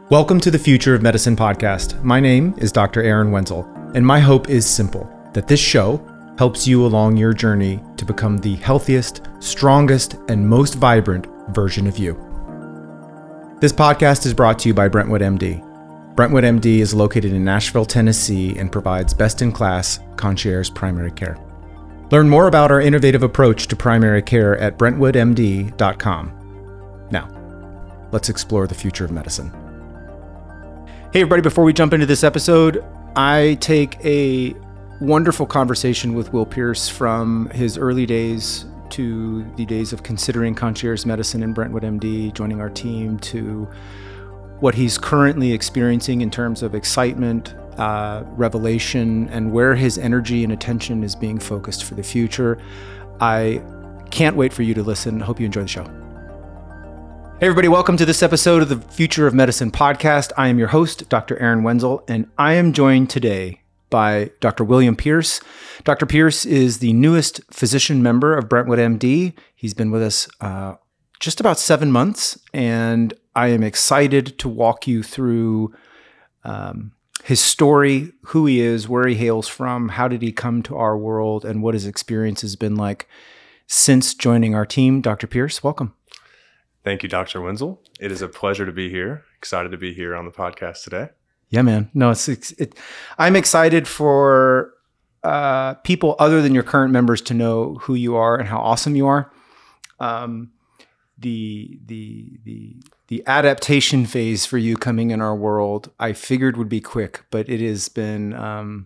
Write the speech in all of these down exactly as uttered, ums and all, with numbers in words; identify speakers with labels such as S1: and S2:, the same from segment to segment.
S1: Welcome to the Future of Medicine podcast. My name is Doctor Aaron Wenzel, and my hope is simple, that this show helps you along your journey to become the healthiest, strongest, and most vibrant version of you. This podcast is brought to you by Brentwood M D. Brentwood M D is located in Nashville, Tennessee, and provides best-in-class concierge primary care. Learn more about our innovative approach to primary care at brentwood m d dot com. Now, let's explore the future of medicine. Hey everybody, before we jump into this episode, I take a wonderful conversation with Will Pierce from his early days to the days of considering concierge medicine in Brentwood M D, joining our team, to what he's currently experiencing in terms of excitement, uh, revelation, and where his energy and attention is being focused for the future. I can't wait for you to listen. Hope you enjoy the show. Hey everybody, welcome to this episode of the Future of Medicine podcast. I am your host, Doctor Aaron Wenzel, and I am joined today by Doctor William Pierce. Doctor Pierce is the newest physician member of Brentwood M D. He's been with us uh, just about seven months, and I am excited to walk you through um, his story, who he is, where he hails from, how did he come to our world, and what his experience has been like since joining our team. Doctor Pierce, welcome.
S2: Thank you, Doctor Wenzel. It is a pleasure to be here. Excited to be here on the podcast today.
S1: Yeah, man. No, it's, it's it, I'm excited for uh, people other than your current members to know who you are and how awesome you are. Um, the the the the adaptation phase for you coming in our world, I figured would be quick, but it has been um,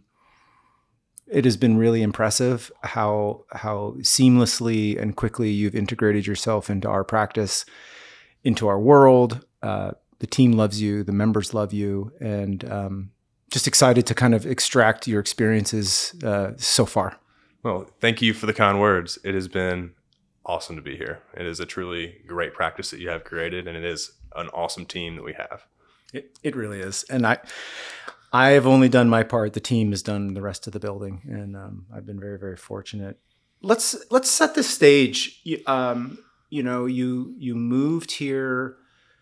S1: it has been really impressive how how seamlessly and quickly you've integrated yourself into our practice, into our world. Uh, the team loves you, the members love you, and um, just excited to kind of extract your experiences uh, so far.
S2: Well, thank you for the kind words. It has been awesome to be here. It is a truly great practice that you have created, and it is an awesome team that we have.
S1: It it really is, and I. I have only done my part. The team has done the rest of the building, and um, I've been very, very fortunate. Let's let's set the stage. You, um, you know, you you moved here,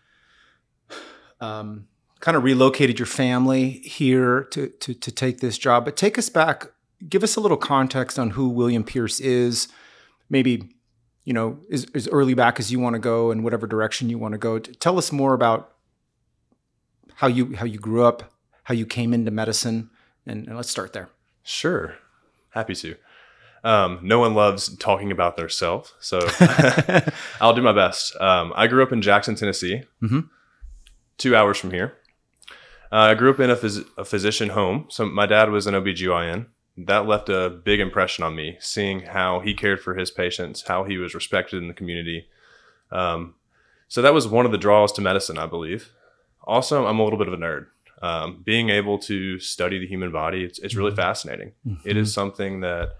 S1: um, kind of relocated your family here to to to take this job. But take us back. Give us a little context on who William Pierce is. Maybe, you know, as, as early back as you want to go, and whatever direction you want to go. Tell us more about how you how you grew up, how you came into medicine, and, and let's start there.
S2: Sure. Happy to. Um, no one loves talking about their self, so I'll do my best. Um, I grew up in Jackson, Tennessee, mm-hmm. two hours from here. Uh, I grew up in a, phys- a physician home. So my dad was an O B G Y N. That left a big impression on me, seeing how he cared for his patients, how he was respected in the community. Um, so that was one of the draws to medicine, I believe. Also, I'm a little bit of a nerd. Um, being able to study the human body, it's, it's really mm-hmm. fascinating. Mm-hmm. It is something that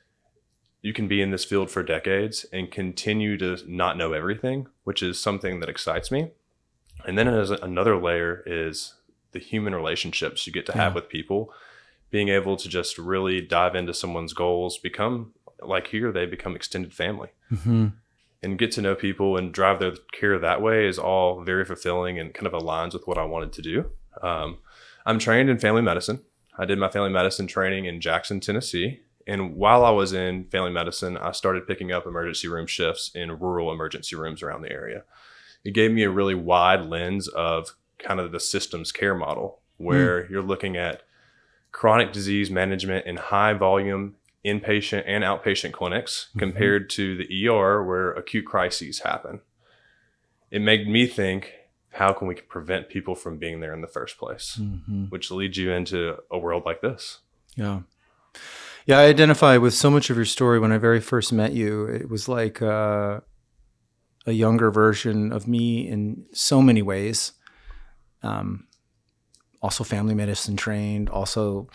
S2: you can be in this field for decades and continue to not know everything, which is something that excites me. And then as another layer is the human relationships you get to yeah. have with people, being able to just really dive into someone's goals, become like here, they become extended family mm-hmm. and get to know people and drive their care that way is all very fulfilling and kind of aligns with what I wanted to do. Um, I'm trained in family medicine. I did my family medicine training in Jackson, Tennessee. And while I was in family medicine, I started picking up emergency room shifts in rural emergency rooms around the area. It gave me a really wide lens of kind of the systems care model, where mm. you're looking at chronic disease management in high volume inpatient and outpatient clinics mm-hmm. compared to the E R where acute crises happen. It made me think, how can we prevent people from being there in the first place? Mm-hmm. Which leads you into a world like this.
S1: Yeah. Yeah, I identify with so much of your story. When I very first met you, it was like uh, a younger version of me in so many ways. Um, also family medicine trained, also,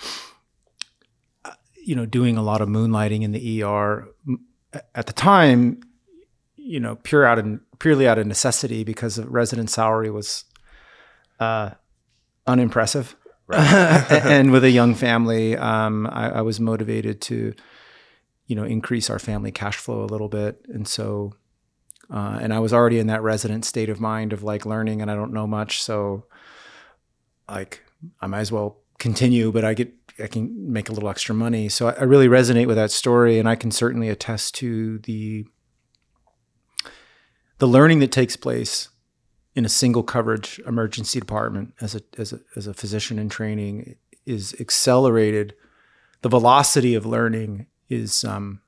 S1: you know, doing a lot of moonlighting in the E R. At the time, you know, pure out of, purely out of necessity because the resident salary was uh, unimpressive. Right. And with a young family, um, I, I was motivated to, you know, increase our family cash flow a little bit. And so, uh, and I was already in that resident state of mind of like learning and I don't know much. So like I might as well continue, but I get I can make a little extra money. So I, I really resonate with that story, and I can certainly attest to the the learning that takes place in a single coverage emergency department as a as a as a physician in training is accelerated. The velocity of learning is um,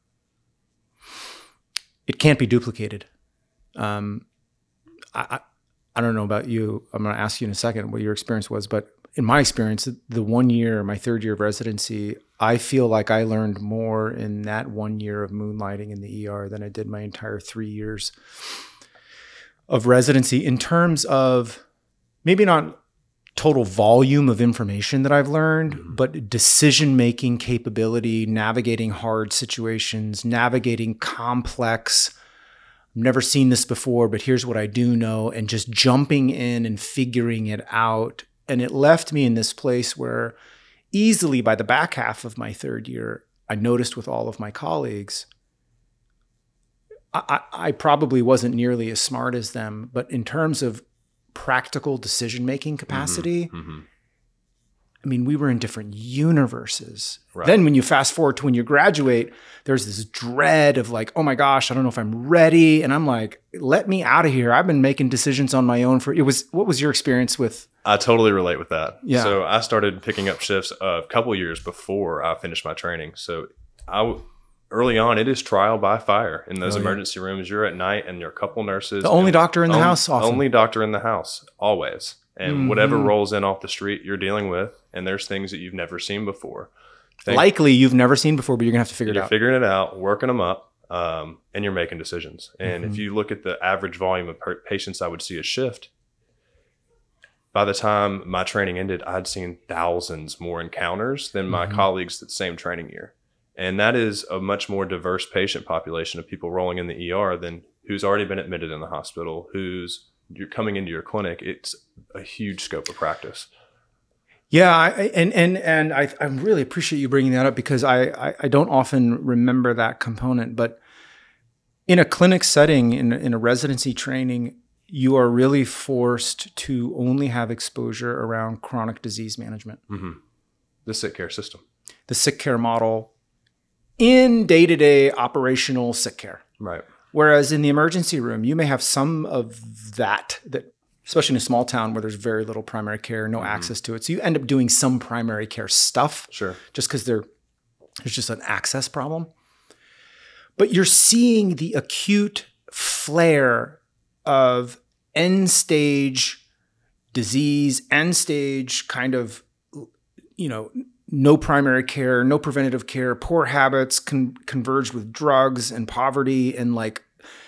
S1: it can't be duplicated. Um, I, I I don't know about you. I'm going to ask you in a second what your experience was, but in my experience, the one year, my third year of residency, I feel like I learned more in that one year of moonlighting in the E R than I did my entire three years of residency, in terms of maybe not total volume of information that I've learned, mm-hmm. but decision-making capability, navigating hard situations, navigating complex, I've never seen this before, but here's what I do know, and just jumping in and figuring it out. And it left me in this place where easily by the back half of my third year, I noticed with all of my colleagues, I, I, I probably wasn't nearly as smart as them, but in terms of practical decision-making capacity, mm-hmm, mm-hmm. I mean, we were in different universes. Right. Then when you fast forward to when you graduate, there's this dread of like, oh my gosh, I don't know if I'm ready. And I'm like, let me out of here. I've been making decisions on my own for, it was, what was your experience with?
S2: I totally relate with that.
S1: Yeah.
S2: So I started picking up shifts a couple years before I finished my training. So I, early on, it is trial by fire in those oh, emergency yeah. rooms. You're at night and you're a couple nurses.
S1: The only doctor in the
S2: on,
S1: house often.
S2: Only doctor in the house, always. And mm-hmm. whatever rolls in off the street, you're dealing with. And there's things that you've never seen before. Think,
S1: Likely you've never seen before, but you're going to have to figure it
S2: you're
S1: out.
S2: You're figuring it out, working them up, um, and you're making decisions. And
S1: mm-hmm.
S2: if you look at the average volume of per- patients I would see a shift, by the time my training ended, I'd seen thousands more encounters than my mm-hmm. colleagues the same training year. And that is a much more diverse patient population of people rolling in the E R than who's already been admitted in the hospital, who's you're coming into your clinic. It's a huge scope of practice.
S1: Yeah, I, and and and I, I really appreciate you bringing that up, because I, I, I don't often remember that component. But in a clinic setting, in, in a residency training, you are really forced to only have exposure around chronic disease management.
S2: Mm-hmm. The sick care system. The
S1: sick care model in day-to-day operational sick care.
S2: Right.
S1: Whereas in the emergency room, you may have some of that, that especially in a small town where there's very little primary care, no mm-hmm. access to it. So you end up doing some primary care stuff.
S2: Sure.
S1: Just because there's just an access problem. But you're seeing the acute flare of end stage disease, end stage kind of, you know, no primary care, no preventative care, poor habits con- converged with drugs and poverty, and like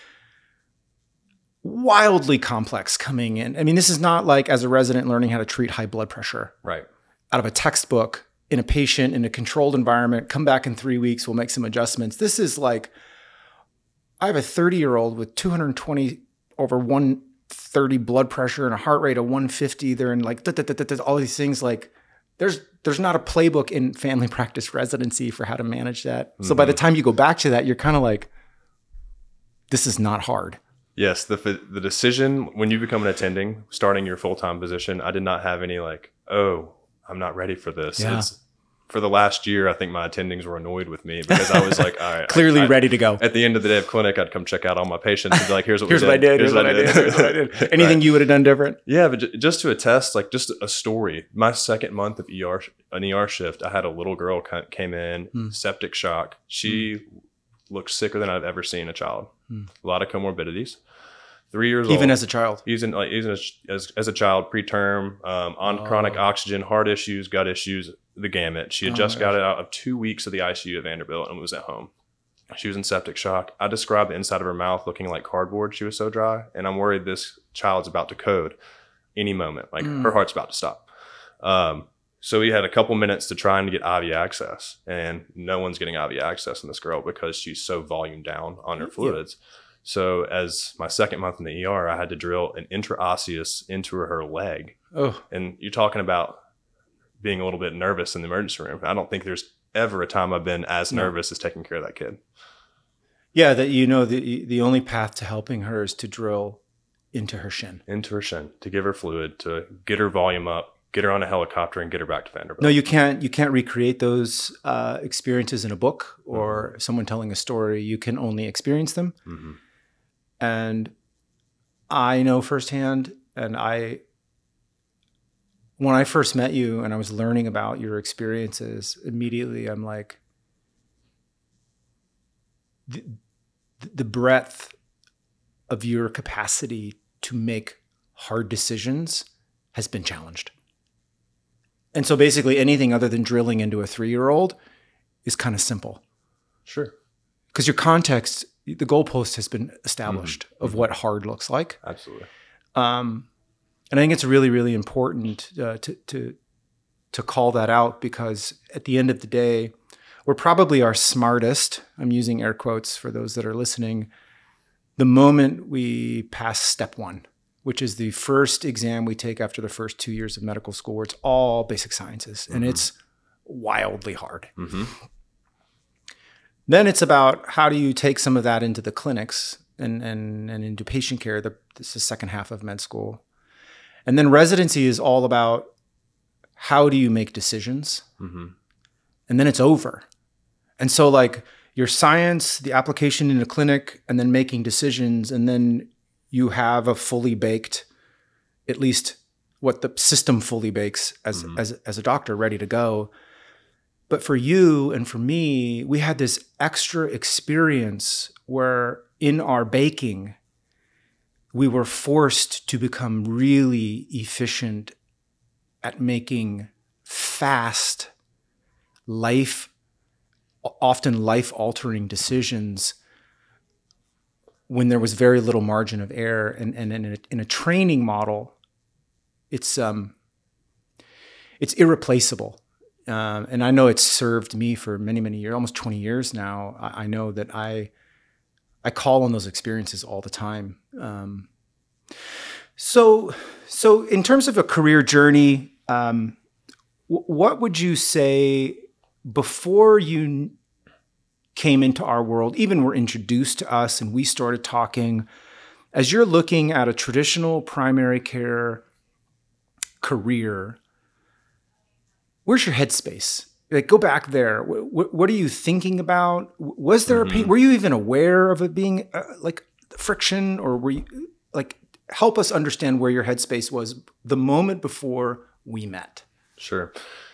S1: wildly complex coming in. I mean, this is not like as a resident learning how to treat high blood pressure.
S2: Right.
S1: Out of a textbook in a patient in a controlled environment, come back in three weeks, we'll make some adjustments. This is like, I have a thirty year old with two hundred twenty over one thirty blood pressure and a heart rate of one fifty. They're in like, all these things. Like there's, there's not a playbook in family practice residency for how to manage that. Mm-hmm. So by the time you go back to that, you're kind of like, this is not hard.
S2: Yes. The, the decision when you become an attending, starting your full-time position, I did not have any like, oh, I'm not ready for this.
S1: Yeah.
S2: It's, for the last year, I think my attendings were annoyed with me because I was like, all right.
S1: Clearly
S2: I,
S1: ready to go.
S2: At the end of the day of clinic, I'd come check out all my patients and be like, here's what,
S1: here's
S2: we
S1: what
S2: did.
S1: I did. Here's, here's what I did. Here's what I did. Anything right. you would have done different?
S2: Yeah, but j- just to attest, like just a story. My second month of E R, an E R shift, I had a little girl came in, mm. septic shock. She mm. looked sicker than I've ever seen a child. Mm. A lot of comorbidities. Three years
S1: even
S2: old.
S1: as a child?
S2: Even, like, even as, as, as a child, preterm, um, on oh. chronic oxygen, heart issues, gut issues, the gamut. She had oh, just got out of two weeks of the I C U at Vanderbilt and was at home. She was in septic shock. I described the inside of her mouth looking like cardboard. She was so dry. And I'm worried this child's about to code any moment. Like mm. her heart's about to stop. Um, so we had a couple minutes to try and get I V access. And no one's getting I V access in this girl because she's so volume down on her fluids. Yeah. So as my second month in the E R, I had to drill an intraosseous into her leg.
S1: Oh.
S2: And you're talking about being a little bit nervous in the emergency room. I don't think there's ever a time I've been as no. nervous as taking care of that kid.
S1: Yeah, that you know the the only path to helping her is to drill into her shin.
S2: Into her shin, to give her fluid, to get her volume up, get her on a helicopter and get her back to Vanderbilt.
S1: No, you can't. You can't recreate those uh, experiences in a book or mm-hmm. someone telling a story. You can only experience them. Mm-hmm. And I know firsthand, and I, when I first met you and I was learning about your experiences, immediately I'm like, the, the breadth of your capacity to make hard decisions has been challenged. And so basically anything other than drilling into a three-year-old is kind of simple.
S2: Sure.
S1: Because your context, the goalpost has been established mm-hmm. of mm-hmm. what hard looks like.
S2: Absolutely.
S1: Um, and I think it's really, really important uh, to, to, to call that out, because at the end of the day, we're probably our smartest, I'm using air quotes for those that are listening, the moment we pass step one, which is the first exam we take after the first two years of medical school, where it's all basic sciences, mm-hmm. and it's wildly hard. Mm-hmm. Then it's about how do you take some of that into the clinics and and, and into patient care. The, this is the second half of med school. And then residency is all about how do you make decisions? Mm-hmm. And then it's over. And so like your science, the application in a clinic, and then making decisions, and then you have a fully baked, at least what the system fully bakes as, mm-hmm. as, as a doctor, ready to go. But for you and for me, we had this extra experience where in our baking, we were forced to become really efficient at making fast, life, often life-altering decisions when there was very little margin of error. And, and, and in, a, in a training model, it's um, it's irreplaceable. Um, and I know it's served me for many, many years, almost twenty years now. I, I know that I I call on those experiences all the time. Um, so, so in terms of a career journey, um, w- what would you say before you came into our world, even were introduced to us and we started talking, as you're looking at a traditional primary care career, where's your headspace? Like, go back there. What, what are you thinking about? Was there mm-hmm. a pain? Were you even aware of it being uh, like friction, or were you like, help us understand where your headspace was the moment before we met?
S2: Sure.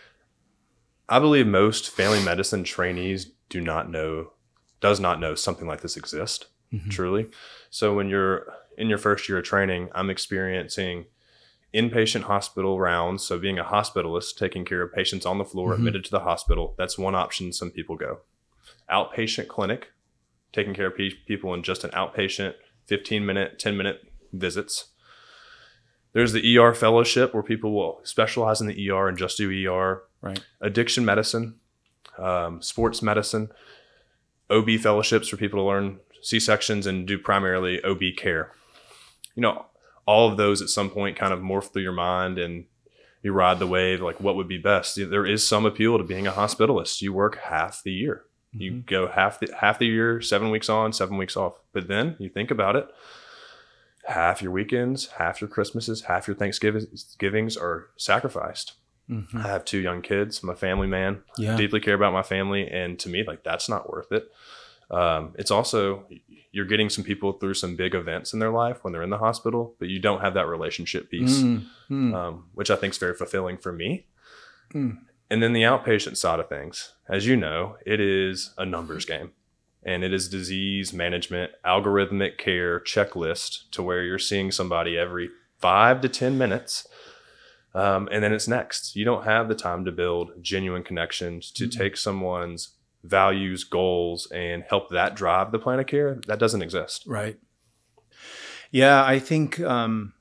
S2: I believe most family medicine trainees do not know, does not know something like this exists, mm-hmm. truly. So when you're in your first year of training, I'm experiencing inpatient hospital rounds. So being a hospitalist, taking care of patients on the floor, mm-hmm. admitted to the hospital, that's one option some people go. Outpatient clinic, taking care of pe- people in just an outpatient fifteen minute, ten minute visits. There's the E R fellowship where people will specialize in the E R and just do E R.
S1: Right.
S2: Addiction medicine, um, sports medicine, O B fellowships for people to learn C-sections and do primarily O B care. You know, all of those at some point kind of morph through your mind and you ride the wave, like what would be best. There is some appeal to being a hospitalist. You work half the year. Mm-hmm. You go half the, half the year, seven weeks on, seven weeks off. But then you think about it, half your weekends, half your Christmases, half your Thanksgivings are sacrificed. Mm-hmm. I have two young kids. I'm a family man. Yeah. Deeply care about my family. And to me, like, that's not worth it. Um, it's also, you're getting some people through some big events in their life when they're in the hospital, but you don't have that relationship piece, mm-hmm. um, which I think is very fulfilling for me. Mm. And then the outpatient side of things, as you know, it is a numbers game. And it is disease management, algorithmic care checklist to where you're seeing somebody every five to ten minutes. Um, and then it's next. You don't have the time to build genuine connections, to mm-hmm. take someone's values, goals, and help that drive the plan of care. That doesn't exist.
S1: Right. Yeah, I think um,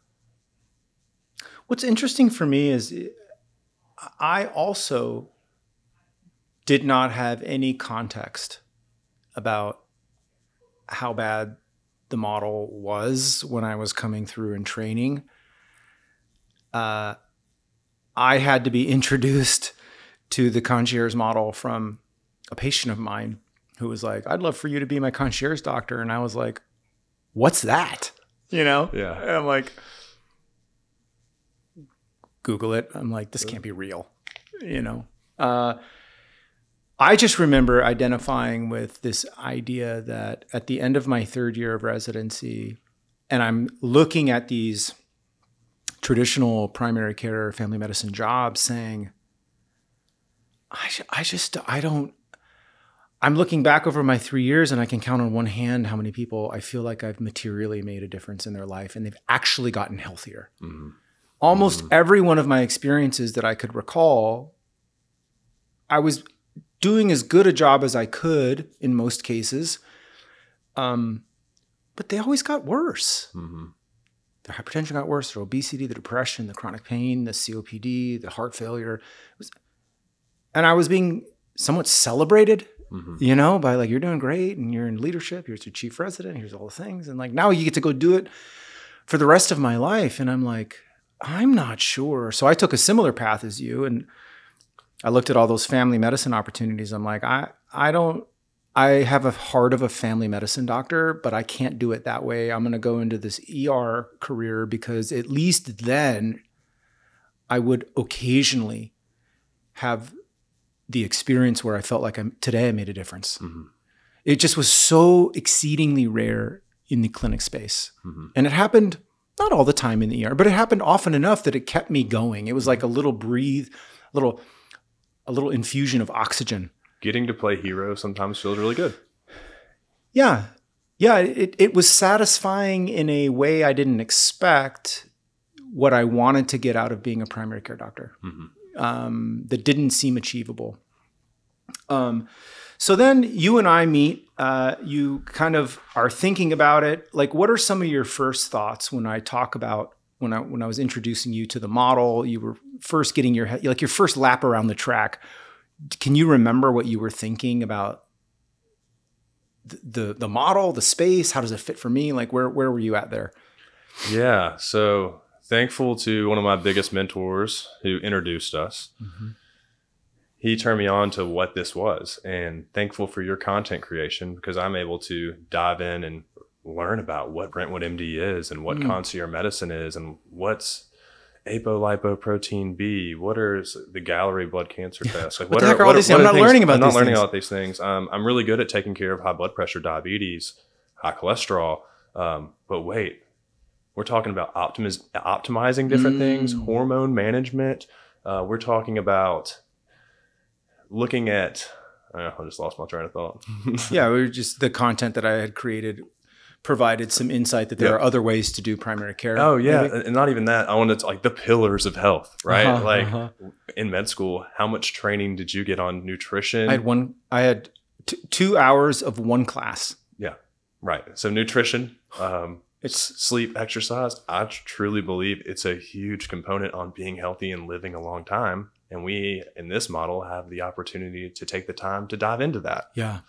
S1: what's interesting for me is I also did not have any context about how bad the model was when I was coming through and training. Uh, I had to be introduced to the concierge model from a patient of mine who was like, I'd love for you to be my concierge doctor. And I was like, what's that? You know?
S2: Yeah.
S1: And I'm like, Google it. I'm like, this can't be real, you know? Uh, I just remember identifying with this idea that at the end of my third year of residency, and I'm looking at these traditional primary care family medicine jobs saying, I, I just, I don't, I'm looking back over my three years and I can count on one hand how many people I feel like I've materially made a difference in their life and they've actually gotten healthier. Mm-hmm. Almost mm-hmm. every one of my experiences that I could recall, I was doing as good a job as I could in most cases. Um, but they always got worse. Mm-hmm. Their hypertension got worse, their obesity, the depression, the chronic pain, the C O P D, the heart failure. It was, and I was being somewhat celebrated, mm-hmm. you know, by like, you're doing great and you're in leadership. Here's your chief resident. Here's all the things. And like, now you get to go do it for the rest of my life. And I'm like, I'm not sure. So I took a similar path as you. And I looked at all those family medicine opportunities. I'm like, I, I don't, I have a heart of a family medicine doctor, but I can't do it that way. I'm going to go into this E R career because at least then I would occasionally have the experience where I felt like I'm today I made a difference. Mm-hmm. It just was so exceedingly rare in the clinic space. Mm-hmm. And it happened not all the time in the E R, but it happened often enough that it kept me going. It was like a little breathe, a little, a little infusion of oxygen.
S2: Getting to play hero sometimes feels really good.
S1: Yeah. Yeah. It, it was satisfying in a way I didn't expect what I wanted to get out of being a primary care doctor. Mm-hmm. Um, that didn't seem achievable. Um, so then you and I meet, uh, you kind of are thinking about it. Like, what are some of your first thoughts when I talk about, when I, when I was introducing you to the model, you were first getting your head, like your first lap around the track. Can you remember what you were thinking about the, the, the model, the space? How does it fit for me? Like, where, where were you at there?
S2: Yeah. So thankful to one of my biggest mentors who introduced us. Mm-hmm. He turned me on to what this was, and thankful for your content creation because I'm able to dive in and learn about what Brentwood M D is and what mm. concierge medicine is and what's apolipoprotein B, what are the Galleri blood cancer tests? Like, what, what are,
S1: are all
S2: what
S1: these?
S2: Are,
S1: I'm not
S2: things,
S1: learning about
S2: I'm not
S1: these
S2: learning
S1: things.
S2: about these things. Um, I'm really good at taking care of high blood pressure, diabetes, high cholesterol. Um, but wait, we're talking about optimiz- optimizing different mm. things, hormone management. Uh, we're talking about looking at, uh, I just lost my train of thought.
S1: Yeah, we were just the content that I had created provided some insight that there yeah. are other ways to do primary care.
S2: Oh yeah.
S1: Maybe?
S2: And not even that. I wanted to like the pillars of health, right?
S1: Uh-huh,
S2: like
S1: uh-huh.
S2: in med school, how much training did you get on nutrition?
S1: I had one, I had t- two hours of one class.
S2: Yeah. Right. So nutrition, um, it's sleep, exercise. I truly believe it's a huge component on being healthy and living a long time. And we, in this model, have the opportunity to take the time to dive into that.
S1: Yeah.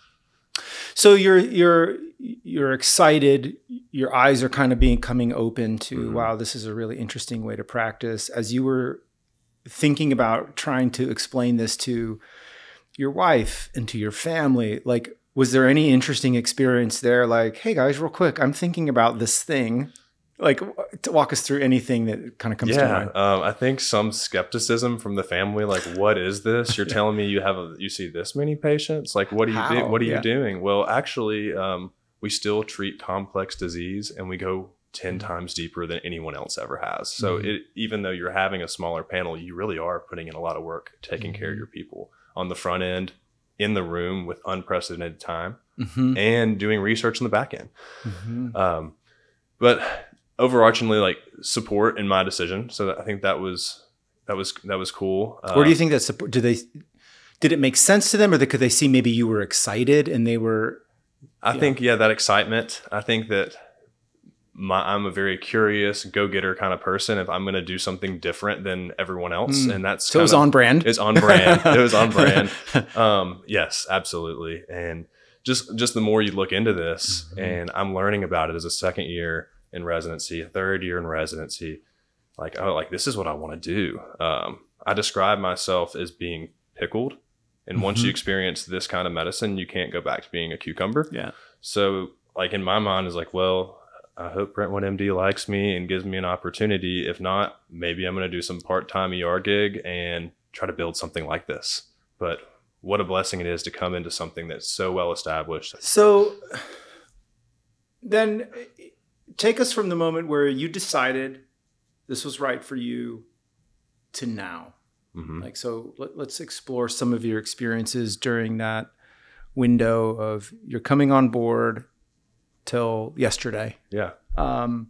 S1: So you're you're you're excited. Your eyes are kind of being coming open to, mm-hmm. wow, this is a really interesting way to practice. As you were thinking about trying to explain this to your wife and to your family, like, was there any interesting experience there? Like, hey guys, real quick, I'm thinking about this thing. Like, to walk us through anything that kind of comes
S2: yeah,
S1: to mind.
S2: Um, I think some skepticism from the family, like, what is this? You're telling me you have a, you see this many patients? Like, what are you do, What are yeah. you doing? Well, actually, um, we still treat complex disease, and we go ten mm-hmm. times deeper than anyone else ever has. So, mm-hmm. it, even though you're having a smaller panel, you really are putting in a lot of work taking mm-hmm. care of your people on the front end, in the room with unprecedented time, mm-hmm. and doing research on the back end. Mm-hmm. Um, but overarchingly, like, support in my decision. So I think that was that was that was cool. Uh,
S1: Where do you think that support? Did they did it make sense to them, or could they see maybe you were excited and they were?
S2: I think know. yeah, that excitement. I think that my I'm a very curious, go-getter kind of person. If I'm going to do something different than everyone else, mm. and that's
S1: so it was of, on brand.
S2: It's on brand. It was on brand. Um, yes, absolutely. And just just the more you look into this, mm-hmm. and I'm learning about it as a second year in residency, a third year in residency, like, oh, like this is what I want to do. Um, I describe myself as being pickled. And mm-hmm. once you experience this kind of medicine, you can't go back to being a cucumber.
S1: Yeah.
S2: So like in my mind is like, well, I hope Brentwood M D likes me and gives me an opportunity. If not, maybe I'm going to do some part-time E R gig and try to build something like this. But what a blessing it is to come into something that's so well established.
S1: So then take us from the moment where you decided this was right for you to now. Mm-hmm. Like, so let, let's explore some of your experiences during that window of you're coming on board till yesterday.
S2: Yeah.
S1: Um,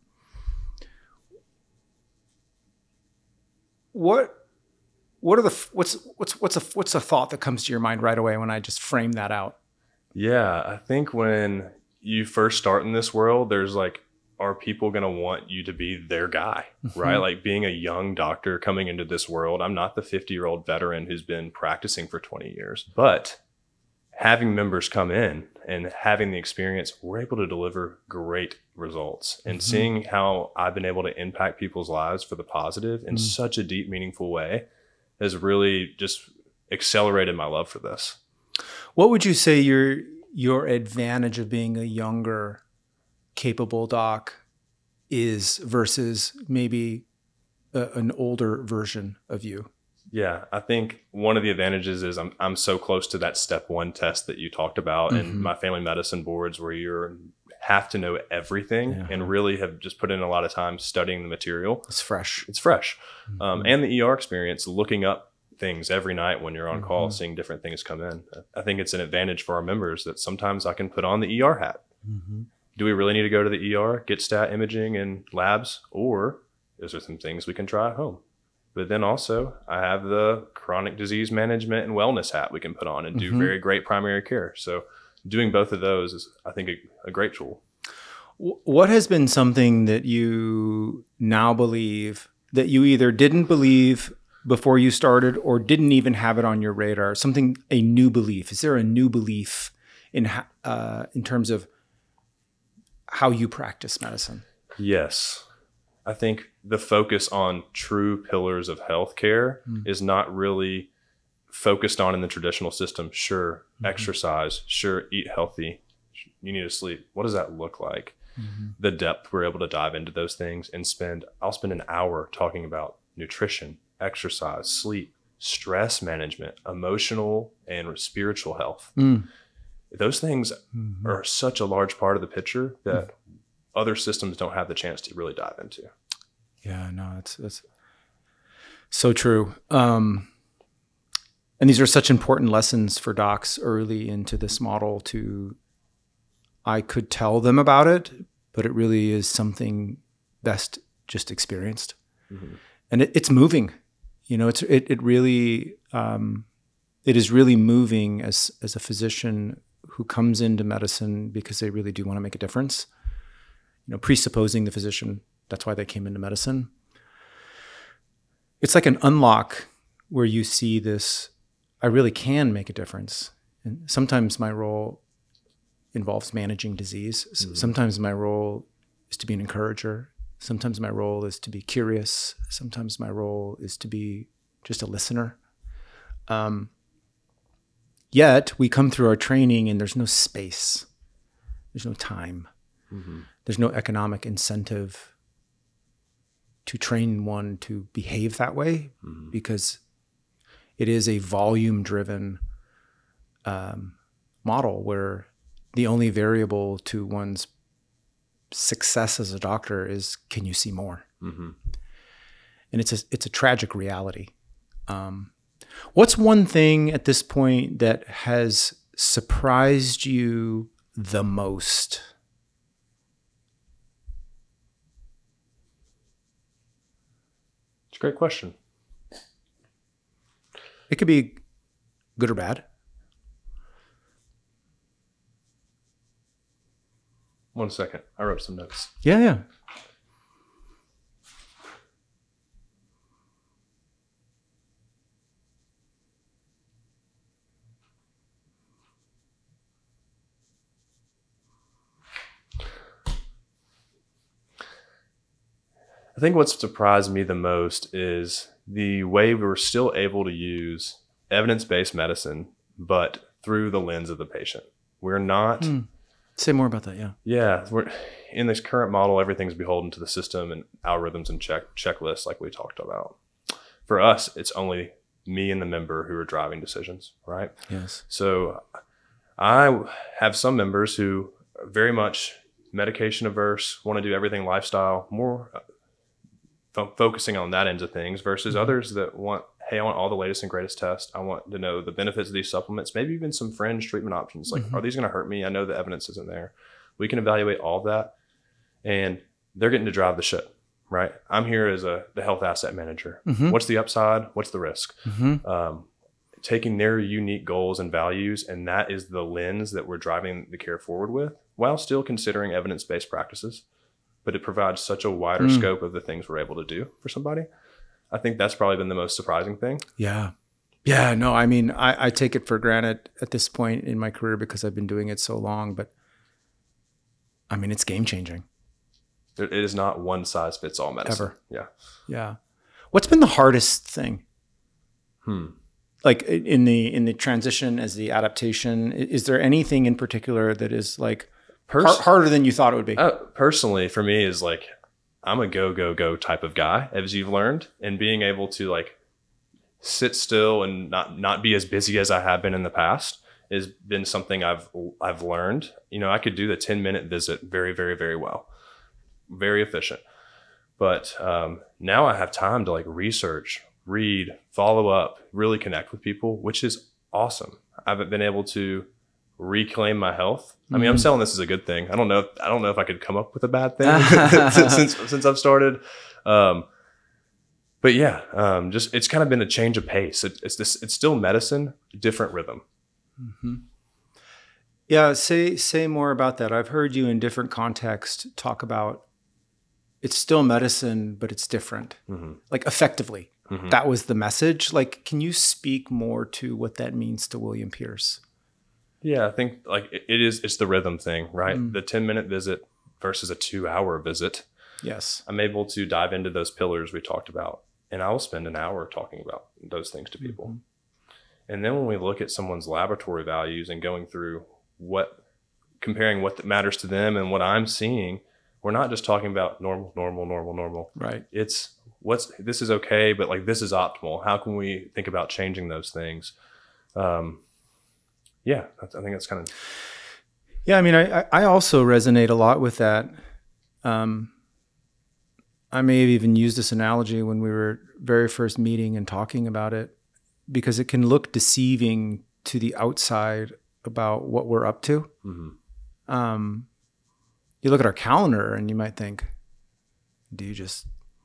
S1: what what are the what's what's what's a what's a thought that comes to your mind right away when I just frame that out?
S2: Yeah, I think when you first start in this world, there's like, are people going to want you to be their guy, mm-hmm. right? Like being a young doctor coming into this world, I'm not the fifty year old veteran who's been practicing for twenty years, but having members come in and having the experience, we're able to deliver great results. And mm-hmm. seeing how I've been able to impact people's lives for the positive in mm-hmm. such a deep, meaningful way has really just accelerated my love for this.
S1: What would you say your your advantage of being a younger, capable doc is versus maybe a, an older version of you?
S2: Yeah, I think one of the advantages is I'm I'm so close to that step one test that you talked about, mm-hmm. and my family medicine boards where you have to know everything yeah. and really have just put in a lot of time studying the material.
S1: It's fresh.
S2: It's fresh. Mm-hmm. Um, and the E R experience, looking up things every night when you're on mm-hmm. call, seeing different things come in. I think it's an advantage for our members that sometimes I can put on the E R hat. Mm-hmm. Do we really need to go to the E R, get stat imaging and labs, or is there some things we can try at home? But then also I have the chronic disease management and wellness hat we can put on and do mm-hmm. very great primary care. So doing both of those is, I think, a, a great tool.
S1: What has been something that you now believe that you either didn't believe before you started or didn't even have it on your radar? Something, a new belief. Is there a new belief in uh, in terms of how you practice medicine?
S2: Yes. I think the focus on true pillars of healthcare mm. is not really focused on in the traditional system. Sure, mm-hmm. exercise. Sure, eat healthy. You need to sleep. What does that look like? Mm-hmm. The depth we're able to dive into those things and spend, I'll spend an hour talking about nutrition, exercise, sleep, stress management, emotional and spiritual health. Mm. Those things mm-hmm. are such a large part of the picture that mm. other systems don't have the chance to really dive into.
S1: Yeah, no, it's it's so true. Um, and these are such important lessons for docs early into this model to, I could tell them about it, but it really is something best just experienced. Mm-hmm. And it, it's moving, you know, it's, it, it really, um, it is really moving as, as a physician who comes into medicine because they really do want to make a difference. You know, presupposing the physician, that's why they came into medicine. It's like an unlock where you see this, I really can make a difference. And sometimes my role involves managing disease. Mm-hmm. Sometimes my role is to be an encourager. Sometimes my role is to be curious. Sometimes my role is to be just a listener. Um, yet we come through our training and there's no space. There's no time. Mm-hmm. There's no economic incentive to train one to behave that way mm-hmm. because it is a volume-driven um, model where the only variable to one's success as a doctor is, can you see more? Mm-hmm. And it's a, it's a tragic reality. Um, what's one thing at this point that has surprised you the most?
S2: Great question.
S1: It could be good or bad.
S2: One second. I wrote some notes.
S1: Yeah, yeah.
S2: I think what surprised me the most is the way we were still able to use evidence-based medicine, but through the lens of the patient. We're not mm.
S1: Say more about that. Yeah.
S2: Yeah. We're in this current model, everything's beholden to the system and algorithms and check checklists like we talked about. For us, it's only me and the member who are driving decisions, right?
S1: Yes.
S2: So I have some members who are very much medication averse, want to do everything lifestyle, more fo- focusing on that end of things versus mm-hmm. others that want, hey, I want all the latest and greatest tests. I want to know the benefits of these supplements, maybe even some fringe treatment options. Like, mm-hmm. are these going to hurt me? I know the evidence isn't there. We can evaluate all of that, and they're getting to drive the ship, right? I'm here as a the health asset manager. Mm-hmm. What's the upside? What's the risk? Mm-hmm. Um, taking their unique goals and values, and that is the lens that we're driving the care forward with, while still considering evidence-based practices. But it provides such a wider mm. scope of the things we're able to do for somebody. I think that's probably been the most surprising thing.
S1: Yeah. Yeah, no, I mean, I, I take it for granted at this point in my career because I've been doing it so long, but I mean, it's game changing.
S2: It is not one size fits all medicine.
S1: Ever.
S2: Yeah.
S1: Yeah. What's been the hardest thing?
S2: Hmm.
S1: Like in the, in the transition as the adaptation, is there anything in particular that is like Pers- har- harder than you thought it would be?
S2: Uh, personally, for me is like, I'm a go, go, go type of guy, as you've learned, and being able to like sit still and not, not be as busy as I have been in the past has been something I've, I've learned. You know, I could do the ten minute visit very, very, very well, very efficient. But um, now I have time to like research, read, follow up, really connect with people, which is awesome. I've been able to reclaim my health. I mean, mm-hmm. I'm selling this as a good thing. I don't know. If, I don't know if I could come up with a bad thing since since I've started. Um, but yeah, um, just it's kind of been a change of pace. It, it's this. It's still medicine, different rhythm.
S1: Mm-hmm. Yeah. Say say more about that. I've heard you in different contexts talk about it's still medicine, but it's different. Mm-hmm. Like effectively, mm-hmm. that was the message. Like, can you speak more to what that means to William Pierce?
S2: Yeah, I think like it is, it's the rhythm thing, right? Mm. The ten minute visit versus a two hour visit.
S1: Yes.
S2: I'm able to dive into those pillars we talked about, and I will spend an hour talking about those things to people. Mm-hmm. And then when we look at someone's laboratory values and going through what, comparing what matters to them and what I'm seeing, we're not just talking about normal, normal, normal, normal.
S1: Right.
S2: It's what's, this is okay, but like this is optimal. How can we think about changing those things? Um, Yeah, I think that's kind of.
S1: Yeah, I mean, I I also resonate a lot with that. Um, I may have even used this analogy when we were very first meeting and talking about it, because it can look deceiving to the outside about what we're up to. Mm-hmm. Um, you look at our calendar and you might think, do you just,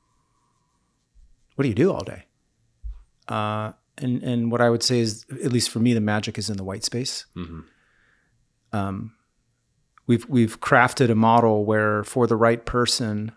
S1: what do you do all day? Uh, And and what I would say is, at least for me, the magic is in the white space. Mm-hmm. Um, we've we've crafted a model where for the right person,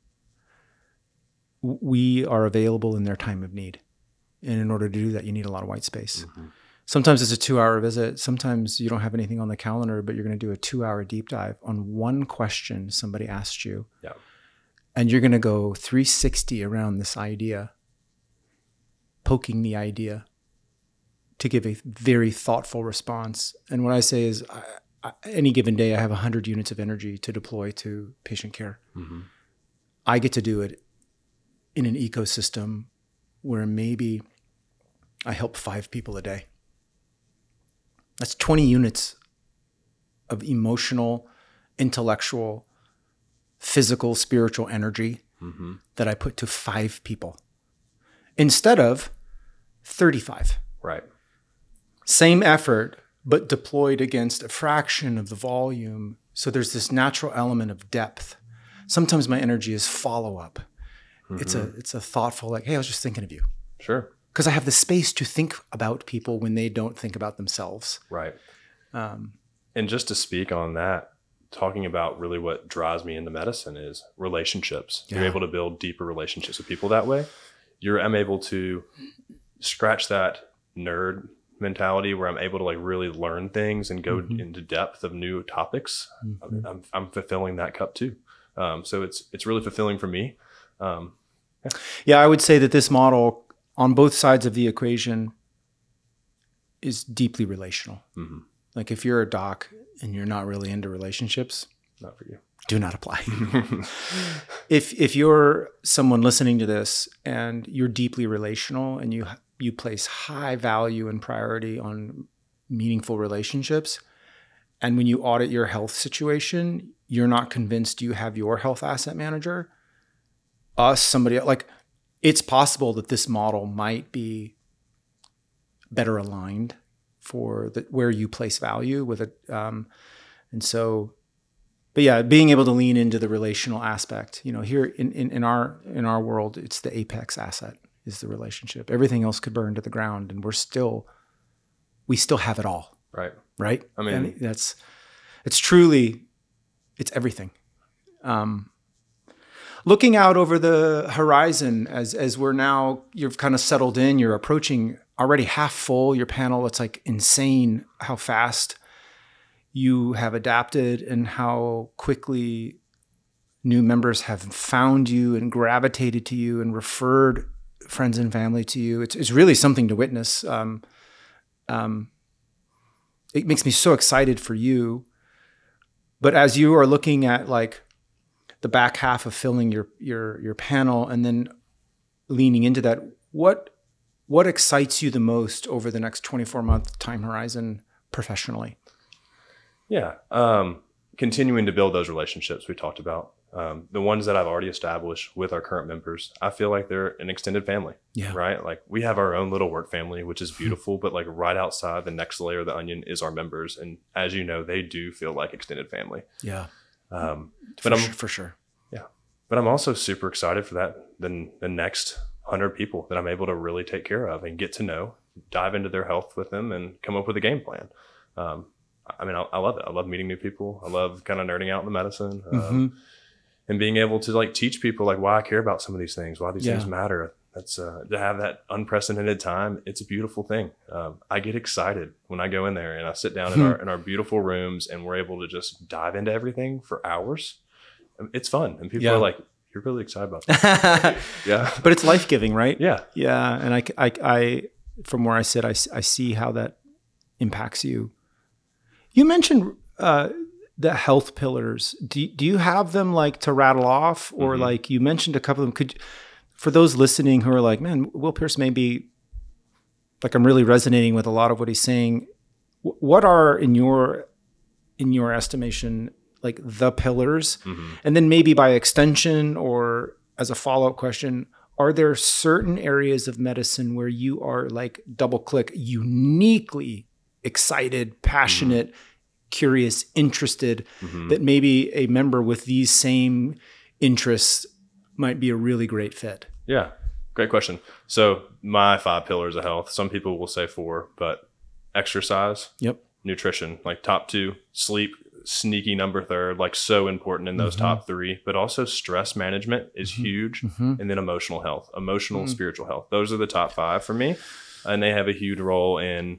S1: we are available in their time of need. And in order to do that, you need a lot of white space. Mm-hmm. Sometimes it's a two-hour visit. Sometimes you don't have anything on the calendar, but you're going to do a two-hour deep dive on one question somebody asked you.
S2: Yeah.
S1: And you're going to go three sixty around this idea, poking the idea to give a very thoughtful response. And what I say is, I, I, any given day, I have one hundred units of energy to deploy to patient care. Mm-hmm. I get to do it in an ecosystem where maybe I help five people a day. That's twenty units of emotional, intellectual, physical, spiritual energy mm-hmm. that I put to five people instead of thirty-five.
S2: Right.
S1: Same effort, but deployed against a fraction of the volume. So there's this natural element of depth. Sometimes my energy is follow-up. Mm-hmm. It's a it's a thoughtful, like, hey, I was just thinking of you.
S2: Sure.
S1: Because I have the space to think about people when they don't think about themselves.
S2: Right. Um, and just to speak on that, talking about really what drives me into medicine is relationships. Yeah. You're able to build deeper relationships with people that way. You're I'm able to scratch that nerd mentality where I'm able to like really learn things and go mm-hmm. into depth of new topics. Mm-hmm. I'm, I'm fulfilling that cup too. Um, so it's, it's really fulfilling for me. Um,
S1: yeah. yeah, I would say that this model on both sides of the equation is deeply relational. Mm-hmm. Like if you're a doc and you're not really into relationships,
S2: Not for you.
S1: do not apply. if if you're someone listening to this and you're deeply relational and you you place high value and priority on meaningful relationships, and when you audit your health situation, you're not convinced you have your health asset manager, us, somebody else, like it's possible that this model might be better aligned for the, where you place value with it. Um, and so, but yeah, being able to lean into the relational aspect, you know, here in, in, in our, in our world, it's the apex asset is the relationship. Everything else could burn to the ground and we're still, we still have it all.
S2: Right.
S1: Right.
S2: I mean,
S1: and that's, it's truly, it's everything. Um, looking out over the horizon as, as we're now, you've kind of settled in, you're approaching already half full, your panel, it's like insane how fast you have adapted and how quickly new members have found you and gravitated to you and referred friends and family to you. It's, it's really something to witness. Um, um, it makes me so excited for you. But as you are looking at like the back half of filling your your your panel and then leaning into that, what what excites you the most over the next twenty-four month time horizon professionally?
S2: Yeah, um, continuing to build those relationships we talked about. Um, the ones that I've already established with our current members, I feel like they're an extended family.
S1: Yeah.
S2: Right. Like we have our own little work family, which is beautiful, but like right outside the next layer of the onion is our members. And as you know, they do feel like extended family.
S1: Yeah.
S2: Um,
S1: for
S2: but I'm
S1: sure, for sure.
S2: Yeah. But I'm also super excited for that. Then the next hundred people that I'm able to really take care of and get to know, dive into their health with them and come up with a game plan. Um, I mean, I, I love it. I love meeting new people. I love kind of nerding out in the medicine. Um,
S1: Mm-hmm.
S2: And being able to like teach people like why I care about some of these things, why these
S1: Yeah.
S2: things matter. That's uh, to have that unprecedented time. It's a beautiful thing. Um, I get excited when I go in there and I sit down in our in our beautiful rooms and we're able to just dive into everything for hours. It's fun, and people
S1: Yeah.
S2: are like, "You're really excited about that." Yeah,
S1: But it's life-giving, right?
S2: yeah,
S1: Yeah. And I, I, I, from where I sit, I, I see how that impacts you. You mentioned uh, the health pillars. Do, do you have them like to rattle off, or
S2: Mhm.
S1: like you mentioned a couple of them? Could, for those listening who are like, man, Will Pierce may be like, I'm really resonating with a lot of what he's saying. W- What are in your, in your estimation, like the pillars?
S2: Mhm.
S1: And then maybe by extension or as a follow-up question, are there certain areas of medicine where you are like double click uniquely excited, passionate, curious, interested,
S2: Mhm.
S1: that maybe a member with these same interests might be a really great fit?
S2: yeah. Great question. So my five pillars of health. Some people will say four, but exercise,
S1: Yep.
S2: nutrition, like top two, sleep, sneaky number third, like so important in those
S1: Mhm.
S2: top three, but also stress management is
S1: Mhm.
S2: huge.
S1: Mhm.
S2: And then emotional health, emotional,
S1: Mm.
S2: spiritual health. Those are the top five for me. And they have a huge role in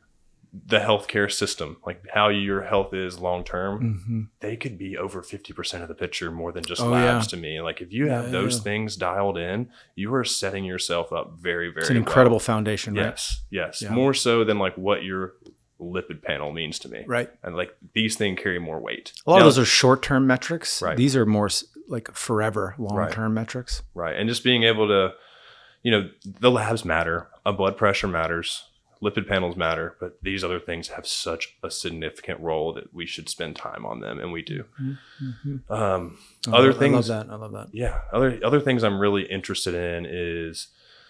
S2: the healthcare system, like how your health is long-term.
S1: Mhm.
S2: They could be over fifty percent of the picture more than just
S1: Oh,
S2: labs
S1: yeah.
S2: to me. Like if you
S1: Yeah,
S2: have
S1: yeah,
S2: those
S1: yeah.
S2: things dialed in, you are setting yourself up very, very
S1: It's an
S2: well.
S1: incredible foundation, right?
S2: Yes, yes.
S1: Yeah.
S2: More so than like what your lipid panel means to me.
S1: Right.
S2: And like these things carry more weight.
S1: A lot
S2: Now-
S1: of those are short-term metrics.
S2: Right.
S1: These are more s- like forever long-term metrics.
S2: Right. And just being able to, you know, the labs matter, a blood pressure matters, lipid panels matter, but these other things have such a significant role that we should spend time on them, and we do.
S1: Mm-hmm.
S2: Um,
S1: Oh,
S2: other
S1: I
S2: things,
S1: love that. I love that.
S2: yeah, other other things I'm really interested in is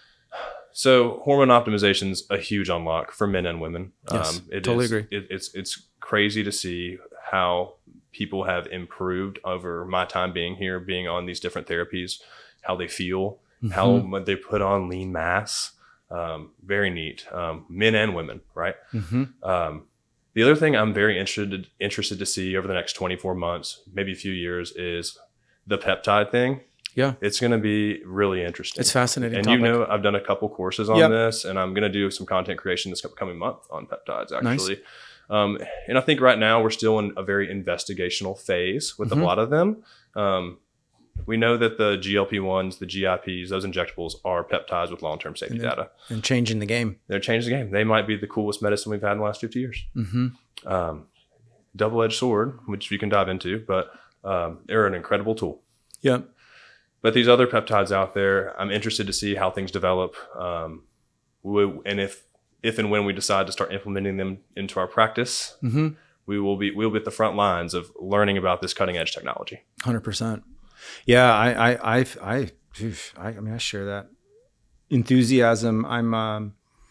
S2: so hormone optimization is a huge unlock for men and women.
S1: Yes,
S2: um, it
S1: totally
S2: is-
S1: agree.
S2: It, it's it's crazy to see how people have improved over my time being here, being on these different therapies, how they feel, how
S1: Mhm.
S2: much they put on lean mass. Um, very neat, um, men and women, right?
S1: Mhm.
S2: Um, the other thing I'm very interested interested to see over the next twenty-four months, maybe a few years, is the peptide thing.
S1: Yeah.
S2: It's going to be really interesting.
S1: It's fascinating.
S2: And
S1: topic.
S2: you know, I've done a couple courses on
S1: Yep.
S2: this, and I'm going to do some content creation this coming month on peptides, actually. Um, and I think right now we're still in a very investigational phase with
S1: Mhm.
S2: a lot of them. Um, we know that the G L P ones, the G I Ps, those injectables are peptides with long-term safety
S1: and then,
S2: data.
S1: And changing the game.
S2: They're changing the game. They might be the coolest medicine we've had in the last fifty years.
S1: Mm-hmm.
S2: Um, double-edged sword, which we can dive into, but um, they're an incredible tool.
S1: Yeah.
S2: But these other peptides out there, I'm interested to see how things develop. Um, we, and if if and when we decide to start implementing them into our practice, mm-hmm. we will be we'll be at the front lines of learning about this cutting-edge technology.
S1: one hundred percent. Yeah, I, I, I, I, I, I mean, I share that enthusiasm. I'm, um,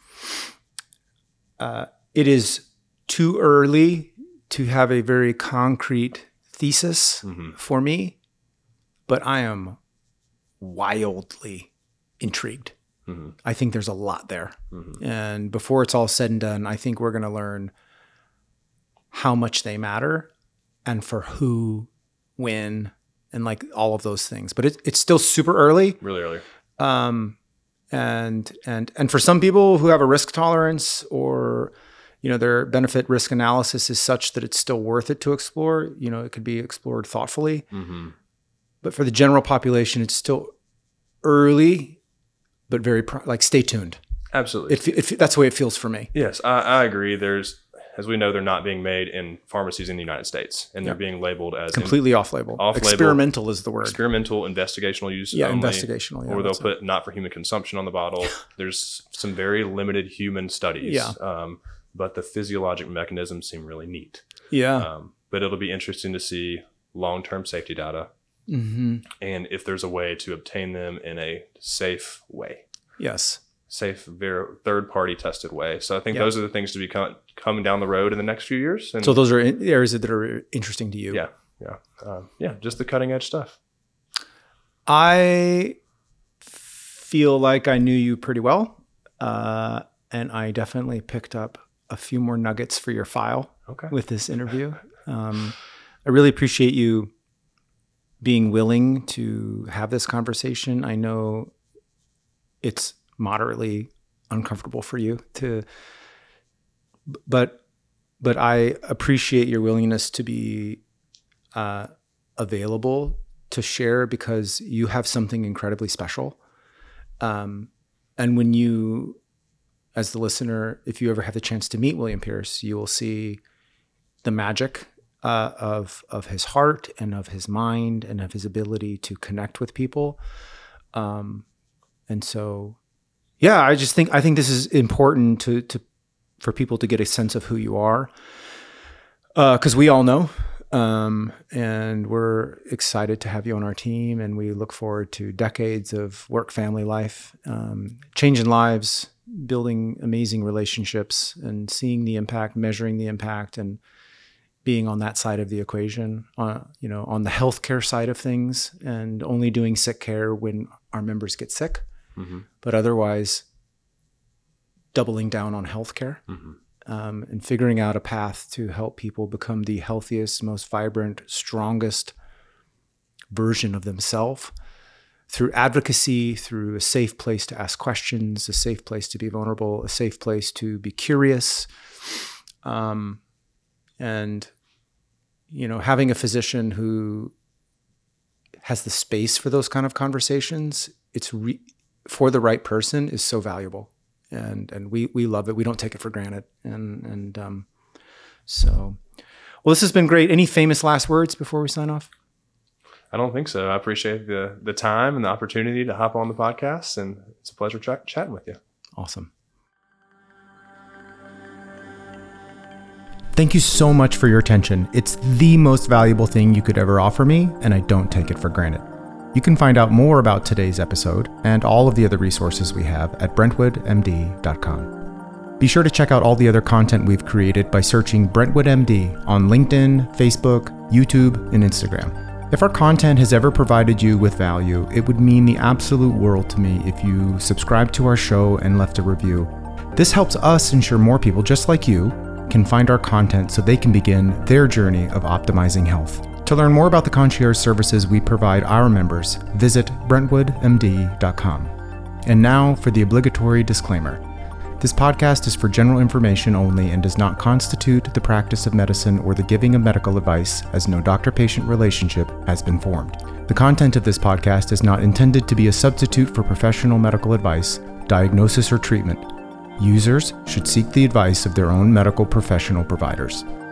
S1: uh, it is too early to have a very concrete thesis mm-hmm. for me, but I am wildly intrigued. Mm-hmm. I think there's a lot there. Mm-hmm. And before it's all said and done, I think we're going to learn how much they matter and for who, when, and like all of those things, but it, it's still super early,
S2: really early.
S1: Um, and, and, and for some people who have a risk tolerance or, you know, their benefit risk analysis is such that it's still worth it to explore, you know, it could be explored thoughtfully, mm-hmm. but for the general population, it's still early, but very pro- like, stay tuned.
S2: Absolutely.
S1: It, it, that's the way it feels for me.
S2: Yes, I, I agree. There's, as we know, they're not being made in pharmacies in the United States, and they're yep. being labeled as
S1: completely in, off-label. off-label. Experimental is the word.
S2: Experimental, investigational use
S1: yeah,
S2: only.
S1: Investigational. Yeah,
S2: or they'll put not for human consumption on the bottle. There's some very limited human studies,
S1: yeah.
S2: um, but the physiologic mechanisms seem really neat.
S1: Yeah.
S2: Um, but it'll be interesting to see long-term safety data, mm-hmm. and if there's a way to obtain them in a safe way.
S1: Yes.
S2: Safe, ver- third-party tested way. So I think
S1: yep.
S2: those are the things to be com- coming down the road in the next few years. And
S1: so those are in- areas that are interesting to you.
S2: Yeah, yeah, um, yeah. Just the cutting-edge stuff.
S1: I feel like I knew you pretty well, uh, and I definitely picked up a few more nuggets for your file
S2: okay.
S1: with this interview. um, I really appreciate you being willing to have this conversation. I know it's moderately uncomfortable for you to, but, but I appreciate your willingness to be uh, available to share because you have something incredibly special. Um, and when you, as the listener, if you ever have the chance to meet William Pierce, you will see the magic uh, of, of his heart and of his mind and of his ability to connect with people. Um, and so, Yeah, I just think I think this is important to to for people to get a sense of who you are, because uh, we all know, um, and we're excited to have you on our team, and we look forward to decades of work, family life, um, changing lives, building amazing relationships, and seeing the impact, measuring the impact, and being on that side of the equation, uh, you know, on the healthcare side of things, and only doing sick care when our members get sick. Mm-hmm. But otherwise, doubling down on healthcare mm-hmm. um, and figuring out a path to help people become the healthiest, most vibrant, strongest version of themselves through advocacy, through a safe place to ask questions, a safe place to be vulnerable, a safe place to be curious. Um, and, you know, having a physician who has the space for those kind of conversations, it's re- for the right person is so valuable. And and we we love it. We don't take it for granted. And and um, so, well, this has been great. Any famous last words before we sign off?
S2: I don't think so. I appreciate the the time and the opportunity to hop on the podcast, and it's a pleasure ch- chatting with you.
S1: Awesome. Thank you so much for your attention. It's the most valuable thing you could ever offer me, and I don't take it for granted. You can find out more about today's episode and all of the other resources we have at brentwood m d dot com. Be sure to check out all the other content we've created by searching Brentwood M D on LinkedIn, Facebook, YouTube, and Instagram. If our content has ever provided you with value, it would mean the absolute world to me if you subscribed to our show and left a review. This helps us ensure more people just like you can find our content so they can begin their journey of optimizing health. To learn more about the concierge services we provide our members, visit brentwood m d dot com. And now for the obligatory disclaimer. This podcast is for general information only and does not constitute the practice of medicine or the giving of medical advice, as no doctor-patient relationship has been formed. The content of this podcast is not intended to be a substitute for professional medical advice, diagnosis, or treatment. Users should seek the advice of their own medical professional providers.